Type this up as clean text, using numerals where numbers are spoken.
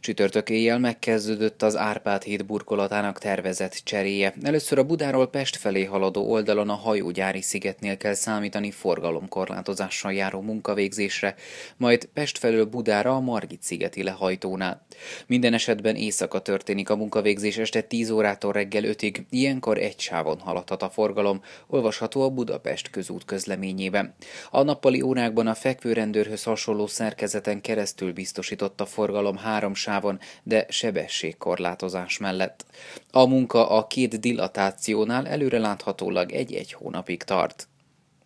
Csütörtök éjjel megkezdődött az Árpád híd burkolatának tervezett cseréje. Először a Budáról Pest felé haladó oldalon a Hajógyári szigetnél kell számítani forgalomkorlátozással járó munkavégzésre, majd Pest felől Budára a Margit-szigeti lehajtónál. Minden esetben éjszaka történik a munkavégzés este 10 órától reggel 5-ig, ilyenkor egy sávon haladhat a forgalom, olvasható a Budapest közút közleményében. A nappali órákban a fekvőrendőrhöz hasonló szerkezeten keresztül biztosított a forgalom 3 sávon, de sebességkorlátozás mellett. A munka a 2 dilatációnál előreláthatólag 1 hónapig tart.